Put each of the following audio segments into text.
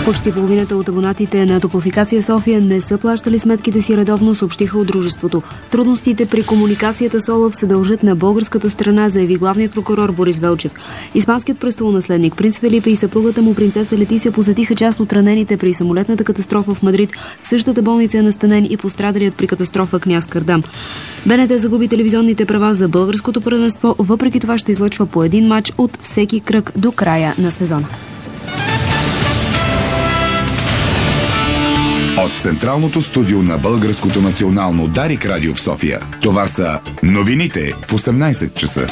Почти половината от абонатите на Топлофикация София не са плащали сметките си редовно, съобщиха от дружеството. Трудностите при комуникацията с ОЛАФ се дължат на българската страна, заяви главният прокурор Борис Велчев. Испанският престолонаследник принц Фелипе и съпругата му принцеса Летисия посетиха част от ранените при самолетната катастрофа в Мадрид. В същата болница е настанен и пострадалият при катастрофа княз Кардам. БНТ загуби телевизионните права за българското първенство, въпреки това ще излъчва по един мач от всеки кръг до края на сезона. От централното студио на Българското национално Дарик радио в София. Това са новините в 18 часа.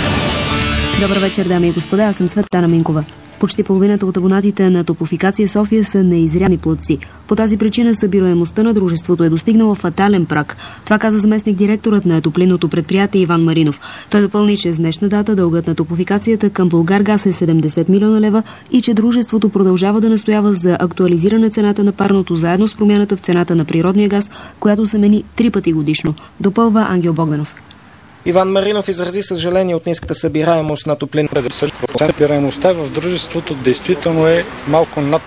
Добър вечер, дами и господа, аз съм Цветана Минкова. Почти половината от абонатите на Топлофикация София са неизрядни платци. По тази причина събираемостта на дружеството е достигнала фатален праг. Това каза заместник-директорът на топлинното предприятие Иван Маринов. Той допълни, че с днешна дата дългът на Топлофикацията към Булгаргаз е 70 милиона лева и че дружеството продължава да настоява за актуализиране цената на парното заедно с промяната в цената на природния газ, която се мени 3 пъти годишно. Допълва Ангел Богданов. Иван Маринов изрази съжаление от ниската събираемост на топлин. 50% събираемостта в дружеството действително е малко над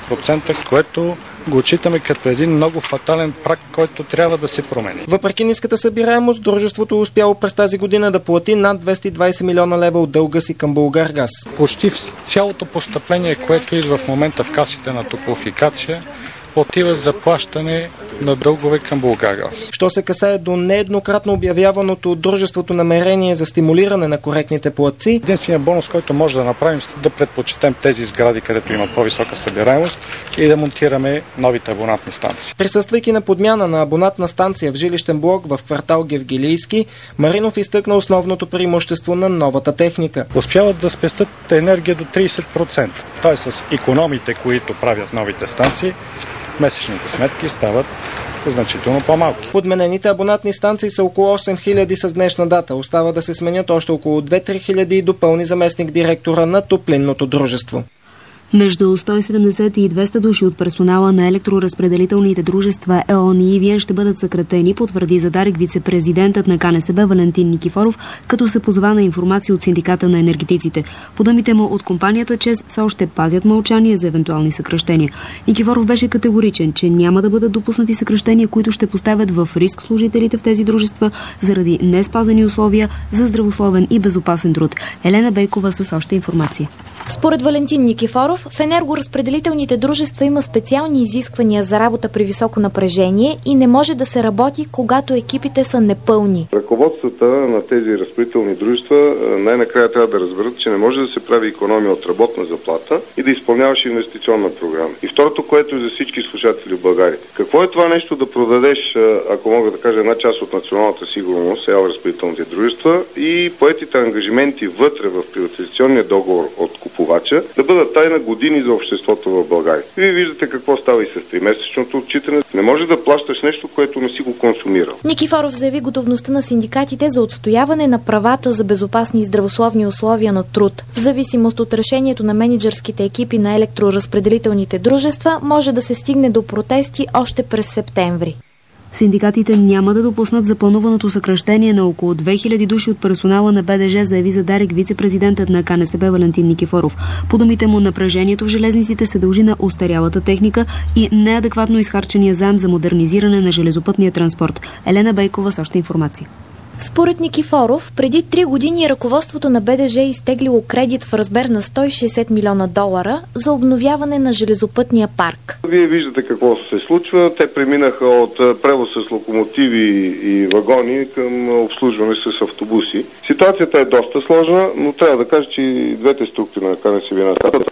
50%, което го отчитаме като един много фатален праг, който трябва да се промени. Въпреки ниската събираемост, дружеството е успяло през тази година да плати над 220 милиона лева от дълга си към Булгаргаз. Почти цялото постъпление, което идва в момента в касите на Топлофикация, отива за плащане на дългове към Булгаргаз. Що се касае до нееднократно обявяваното от дружеството намерение за стимулиране на коректните платци, единственият бонус, който може да направим, е да предпочетем тези сгради, където има по-висока събираемост и да монтираме новите абонатни станции. Присъствайки на подмяна на абонатна станция в жилищен блок в квартал Гевгилийски, Маринов изтъкна основното преимущество на новата техника. Успяват да спестят енергия до 30%. Т.е. с икономите, които правят новите станции, месечните сметки стават значително по-малки. Подменените абонатни станции са около 8000 с днешна дата. Остава да се сменят още около 2-3 хиляди, допълни заместник директора на топлинното дружество. Между 170 и 200 души от персонала на електроразпределителните дружества ЕОН и ИВН ще бъдат съкратени, потвърди за Дарик вице-президентът на КНСБ Валентин Никифоров, като се позова на информация от синдиката на енергетиците. По думите му от компанията ЧЕЗ все още пазят мълчание за евентуални съкращения. Никифоров беше категоричен, че няма да бъдат допуснати съкращения, които ще поставят в риск служителите в тези дружества заради неспазени условия за здравословен и безопасен труд. Елена Бейкова с още информация. Според Валентин Никифоров, в енергоразпределителните дружества има специални изисквания за работа при високо напрежение и не може да се работи, когато екипите са непълни. Ръководствата на тези разпределителни дружества най-накрая трябва да разберат, че не може да се прави икономия от работна заплата и да изпълняваш инвестиционна програма. И второто, което е за всички слушатели в България. Какво е това нещо да продадеш, ако мога да кажа, една част от националната сигурност, разпределителните дружества и поетите ангажименти вътре в приватизационния договор от купувача да бъдат тайна години за обществото в България. И вие виждате какво става и с 3-месечното отчитане. Не може да плащаш нещо, което не си го консумирал. Никифоров заяви готовността на синдикатите за отстояване на правата за безопасни и здравословни условия на труд. В зависимост от решението на мениджърските екипи на електроразпределителните дружества, може да се стигне до протести още през септември. Синдикатите няма да допуснат заплануваното съкращение на около 2000 души от персонала на БДЖ, заяви за Дарик вице-президентът на КНСБ Валентин Никифоров. По думите му, напрежението в железниците се дължи на остарялата техника и неадекватно изхарчения заем за модернизиране на железопътния транспорт. Елена Бейкова с още информация. Според Никифоров, преди 3 години ръководството на БДЖ е изтеглило кредит в размер на $160 милиона за обновяване на железопътния парк. Вие виждате какво се случва. Те преминаха от превоз с локомотиви и вагони към обслужване с автобуси. Ситуацията е доста сложна, но трябва да кажа, че и двете структури на КНСБ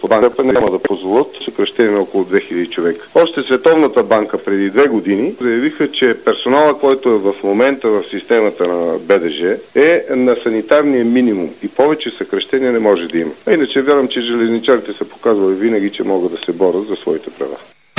няма да позволят съкращение на около 2000 човека. Още Световната банка преди 2 години заявиха, че персонала, който е в момента в системата на БДЖ, е на санитарния минимум и повече съкращения не може да има. А иначе вярвам, че железничарите са показвали винаги, че могат да се борят за своите права.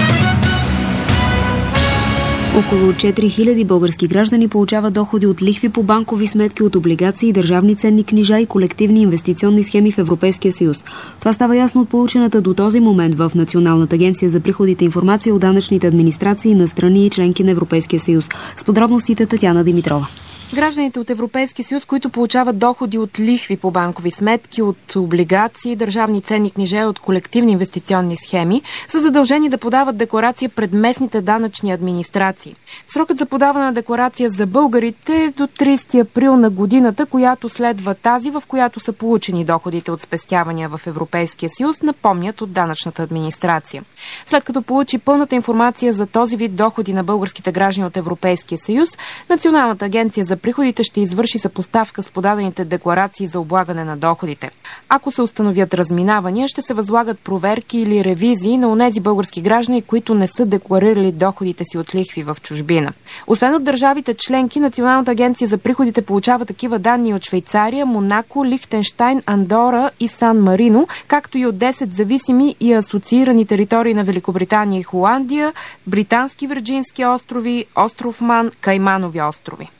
Около 4000 български граждани получават доходи от лихви по банкови сметки, от облигации, държавни ценни книжа и колективни инвестиционни схеми в Европейския съюз. Това става ясно от получената до този момент в Националната агенция за приходите информация от данъчните администрации на страни и членки на Европейския съюз. С подробностите Татяна Димитрова. Гражданите от Европейския съюз, които получават доходи от лихви по банкови сметки, от облигации, държавни ценни книжа и от колективни инвестиционни схеми, са задължени да подават декларация пред местните данъчни администрации. Срокът за подаване на декларация за българите е до 30 април на годината, която следва тази, в която са получени доходите от спестявания в Европейския съюз, напомнят от данъчната администрация. След като получи пълната информация за този вид доходи на българските граждани от Европейския съюз, Националната агенция за приходите ще извърши съпоставка с подадените декларации за облагане на доходите. Ако се установят разминавания, ще се възлагат проверки или ревизии на онези български граждани, които не са декларирали доходите си от лихви в чужбина. Освен от държавите членки, Националната агенция за приходите получава такива данни от Швейцария, Монако, Лихтенщайн, Андора и Сан Марино, както и от 10 зависими и асоциирани територии на Великобритания и Холандия, Британски Вирджински острови, остров Ман, Кайманови острови.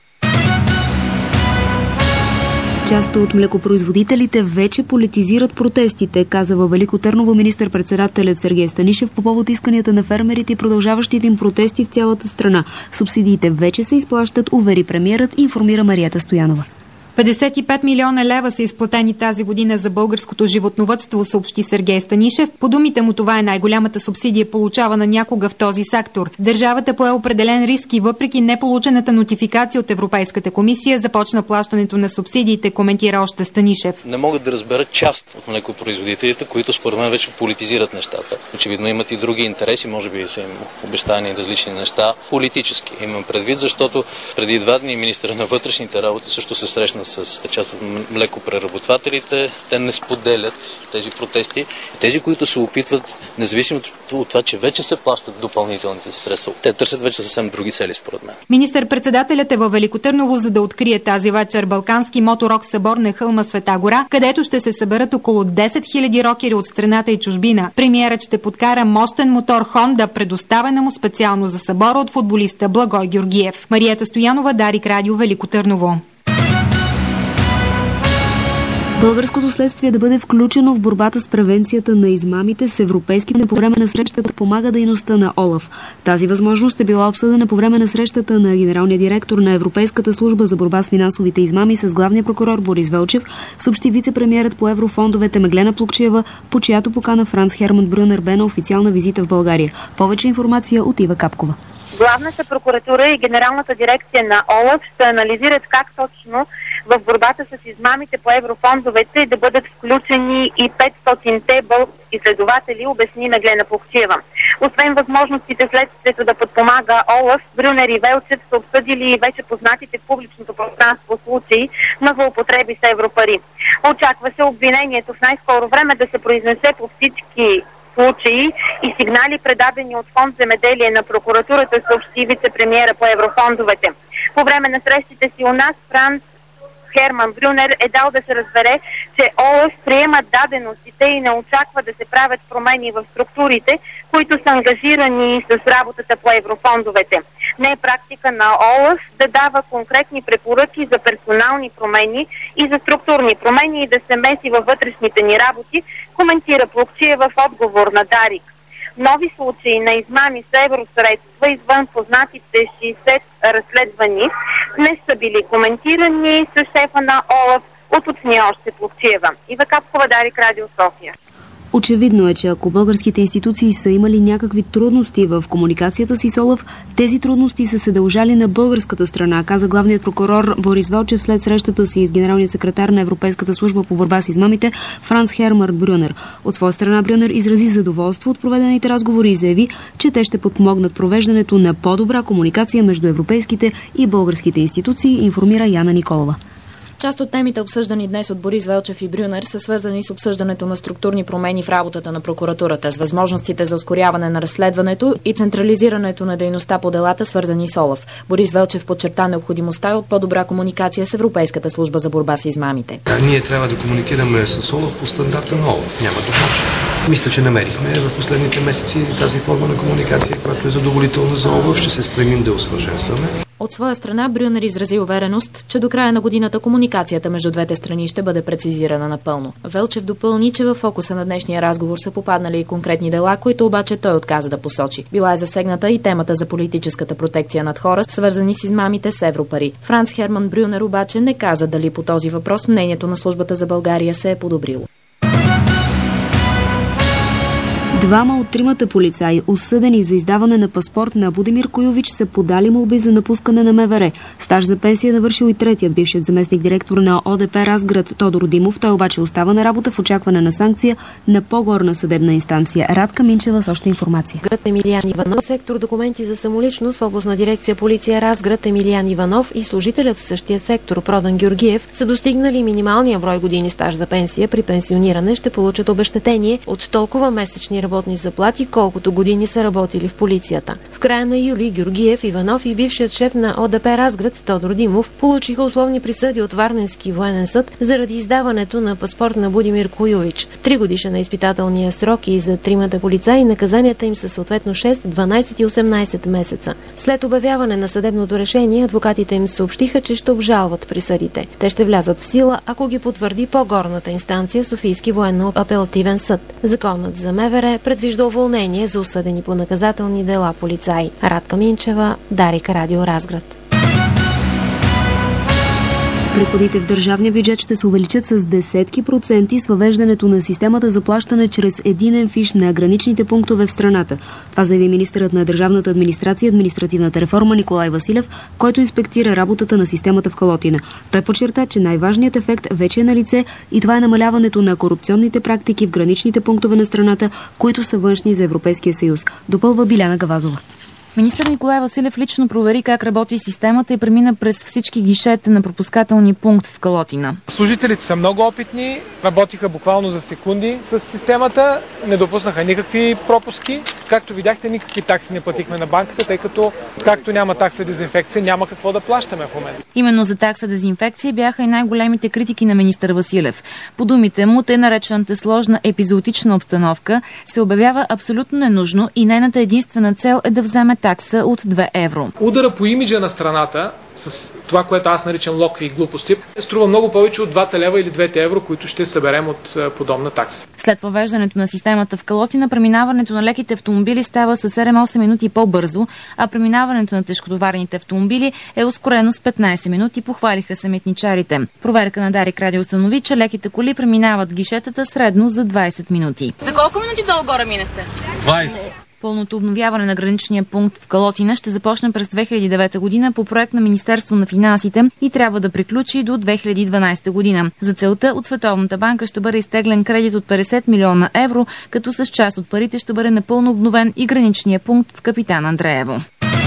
Част от млекопроизводителите вече политизират протестите, каза във Велико Търново министър-председателят Сергей Станишев по повод исканията на фермерите и продължаващите им протести в цялата страна. Субсидиите вече се изплащат, увери премиерът и информира Марията Стоянова. 55 милиона лева са изплатени тази година за българското животновъдство, съобщи Сергей Станишев. По думите му, това е най-голямата субсидия, получавана някога в този сектор. Държавата пое определен риск и въпреки неполучената нотификация от Европейската комисия, започна плащането на субсидиите, коментира още Станишев. Не могат да разберат част от млекопроизводителите, които според мен вече политизират нещата. Очевидно имат и други интереси, може би са им обещани различни неща, политически. Имам предвид, защото преди 2 дни министър на вътрешните работи също се срещна с част от млекопреработвателите. Те не споделят тези протести. Тези, които се опитват, независимо от това, че вече се плащат допълнителните средства, те търсят вече съвсем други цели, според мен. Министър-председателят е във Велико Търново, за да открие тази вечер Балкански моторок събор на хълма Света гора, където ще се съберат около 10 000 рокери от страната и чужбина. Премиерът ще подкара мощен мотор Honda, предоставена му специално за събора от футболиста Благой Георгиев. Марията Стоянова, Дарик Радио, Велико Търново. Българското следствие да бъде включено в борбата с превенцията на измамите с европейските по време на срещата помага дейността на ОЛАФ. Тази възможност е била обсъдена по време на срещата на генералния директор на Европейската служба за борба с финансовите измами с главния прокурор Борис Велчев, съобщи вице-премиерът по еврофондовете Меглена Плукчиева, по чиято покана Франц Херман Брюнер бе на официална визита в България. Повече информация от Ива Капкова. Главната прокуратура и Генералната дирекция на ОЛАФ ще анализират как точно в борбата с измамите по еврофондовете да бъдат включени и 500-те български следователи, обясни Меглена Плукчиева. Освен възможностите следствието да подпомага ОЛАФ, Брюнер и Велчев са обсъдили вече познатите в публичното пространство случаи на злоупотреби с европари. Очаква се обвинението в най-скоро време да се произнесе по всички случаи и сигнали, предадени от Фонд земеделие на прокуратурата, съобщи вице-премиера по еврофондовете. По време на срещите си у нас Франц Херман Брюнер е дал да се разбере, че ОЛАФ приема даденостите и не очаква да се правят промени в структурите, които са ангажирани с работата по еврофондовете. Не е практика на ОЛАФ да дава конкретни препоръки за персонални промени и за структурни промени и да се меси във вътрешните ни работи, коментира Плукчиева в отговор на Дарик. Нови случаи на измами с евросредства извън познатите 60 разследвани не са били коментирани с шефа на ОЛАФ, уточни още Плукчиева. Ива Капкова, Дарик Радио, София. Очевидно е, че ако българските институции са имали някакви трудности в комуникацията си с ОЛАФ, тези трудности са се дължали на българската страна, каза главният прокурор Борис Велчев след срещата си с генералния секретар на Европейската служба по борба с измамите Франц Херман Брюнер. От своя страна Брюнер изрази задоволство от проведените разговори и заяви, че те ще подпомогнат провеждането на по-добра комуникация между европейските и българските институции, информира Яна Николова. Част от темите, обсъждани днес от Борис Велчев и Брюнер, са свързани с обсъждането на структурни промени в работата на прокуратурата, с възможностите за ускоряване на разследването и централизирането на дейността по делата, свързани с ОЛАФ. Борис Велчев подчерта необходимостта от по-добра комуникация с Европейската служба за борба с измамите. Ние трябва да комуникираме с ОЛАФ по стандарта на ОЛАФ. Няма друг начин. Мисля, че намерихме в последните месеци тази форма на комуникация, която е задоволителна за ОЛАФ. Ще се стремим да усъвършенстваме. От своя страна Брюнер изрази увереност, че до края на годината комуникацията между двете страни ще бъде прецизирана напълно. Велчев допълни, че във фокуса на днешния разговор са попаднали и конкретни дела, които обаче той отказа да посочи. Била е засегната и темата за политическата протекция над хора, свързани с измамите с европари. Франц Херман Брюнер обаче не каза дали по този въпрос мнението на службата за България се е подобрило. Двама от тримата полицаи, осъдени за издаване на паспорт на Будимир Куйович, са подали молби за напускане на МВР. Стаж за пенсия навършил и третият бившият заместник директор на ОДП Разград Тодор Димов. Той обаче остава на работа в очакване на санкция на по-горна съдебна инстанция. Радка Минчева с още информация. Град Емилиян Иванов, сектор документи за самоличност в областна дирекция полиция Разград Емилиян Иванов и служителят в същия сектор Продан Георгиев са достигнали минималния брой години стаж за пенсия. При пенсиониране ще получат обезщетение от толкова месечни работни заплати, колкото години са работили в полицията. В края на юли Георгиев, Иванов и бившият шеф на ОДП Разград Тодор Димов получиха условни присъди от Варненски военен съд заради издаването на паспорт на Будимир Куйович. 3 годишен на изпитателния срок и за тримата полицаи наказанията им са съответно 6, 12 и 18 месеца. След обявяване на съдебното решение, адвокатите им съобщиха, че ще обжалват присъдите. Те ще влязат в сила, ако ги потвърди по-горната инстанция Софийски военно-апелативен съд. Законът за МВР предвижда уволнение за осъдени по наказателни дела полицаи. Радка Минчева, Дарик Радио Разград. Приходите в държавния бюджет ще се увеличат с десетки проценти с въвеждането на системата за плащане чрез единен фиш на граничните пунктове в страната. Това заяви министърът на държавната администрация и административната реформа Николай Василев, който инспектира работата на системата в Калотина. Той подчерта, че най-важният ефект вече е на лице и това е намаляването на корупционните практики в граничните пунктове на страната, които са външни за Европейския съюз. Допълва Биляна Гавазова. Министър Николай Василев лично провери как работи системата и премина през всички гишета на пропускателния пункт в Калотина. Служителите са много опитни, работиха буквално за секунди с системата, не допуснаха никакви пропуски. Както видяхте, никакви такси не платихме на банката, тъй като както няма такса дезинфекция, няма какво да плащаме в момента. Именно за такса дезинфекция бяха и най-големите критики на министър Василев. По думите му, тъй наречената сложна епизоотична обстановка се обявява абсолютно ненужно и нейната единствена цел е да вземе такса от 2 евро. Удара по имиджа на страната с това, което аз наричам локви и глупости, струва много повече от 2 лева или 2 евро, които ще съберем от подобна такса. След въвеждането на системата в Калотина, преминаването на леките автомобили става с 7-8 минути по-бързо, а преминаването на тежкотоварните автомобили е ускорено с 15 минути, похвалиха се митничарите. Проверка на Дарик Радио установи, че леките коли преминават гишетата средно за 20 минути. За колко минути долу-горе минахте? 20. Пълното обновяване на граничния пункт в Калотина ще започне през 2009 година по проект на Министерство на финансите и трябва да приключи до 2012 година. За целта от Световната банка ще бъде изтеглен кредит от 50 милиона евро, като с част от парите ще бъде напълно обновен и граничния пункт в Капитан Андреево.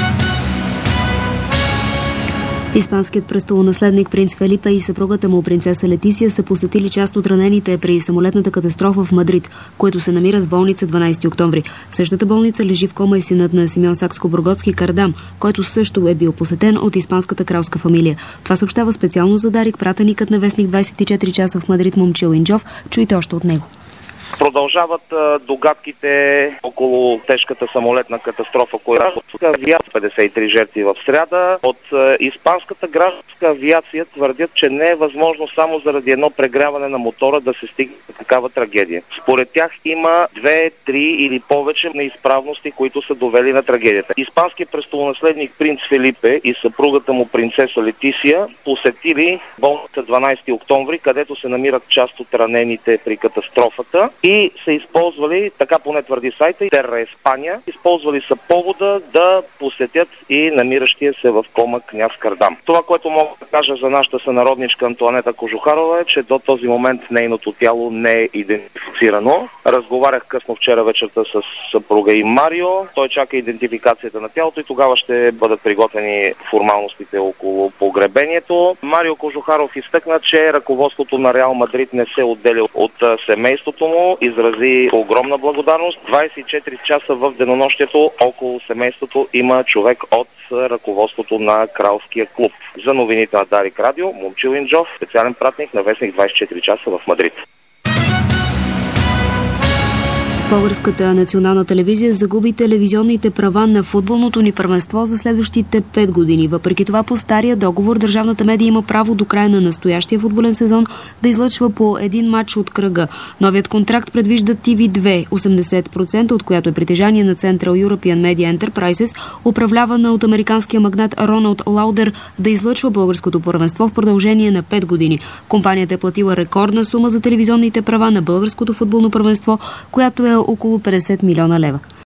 Испанският престолонаследник принц Фелипе и съпругата му принцеса Летисия са посетили част от ранените при самолетната катастрофа в Мадрид, които се намират в болница 12 октомври. В същата болница лежи в кома и синът на Симеон Сакскобургготски Кардам, който също е бил посетен от испанската кралска фамилия. Това съобщава специално за Дарик пратеникът на вестник 24 часа в Мадрид Момчил Инджов. Чуйте още от него. Продължават догадките около тежката самолетна катастрофа, която авиация 53 жертви в сряда. От испанската гражданска авиация твърдят, че не е възможно само заради едно прегряване на мотора да се стигне до такава трагедия. Според тях има 2, 3 или повече неизправности, които са довели на трагедията. Испанският престолонаследник принц Фелипе и съпругата му принцеса Летисия посетили болница 12 октомври, където се намират част от ранените при катастрофата. И са използвали, така поне твърди сайта, Терра Испания, използвали са повода да посетят и намиращия се в кома княз Кардам. Това, което мога да кажа за нашата сънародничка Антоанета Кожухарова е, че до този момент нейното тяло не е идентифицирано. Разговарях късно вчера вечерта с съпруга и Марио. Той чака идентификацията на тялото и тогава ще бъдат приготвени формалностите около погребението. Марио Кожухаров изтъкна, че ръководството на Реал Мадрид не се отделя от семейството му. Изрази огромна благодарност. 24 часа в денонощието около семейството има човек от ръководството на кралския клуб. За новините на Дарик Радио, Момчил Инджов, специален пратник на вестник 24 часа в Мадрид. Българската национална телевизия загуби телевизионните права на футболното ни първенство за следващите 5 години. Въпреки това, по стария договор държавната медия има право до края на настоящия футболен сезон да излъчва по един матч от кръга. Новият контракт предвижда TV2, 80% от която е притежание на Central European Media Enterprises, управлявана от американския магнат Роналд Лаудер, да излъчва българското първенство в продължение на 5 години. Компанията е платила рекордна сума за телевизионните права на българското футболно първенство, която е около 50 милиона лева.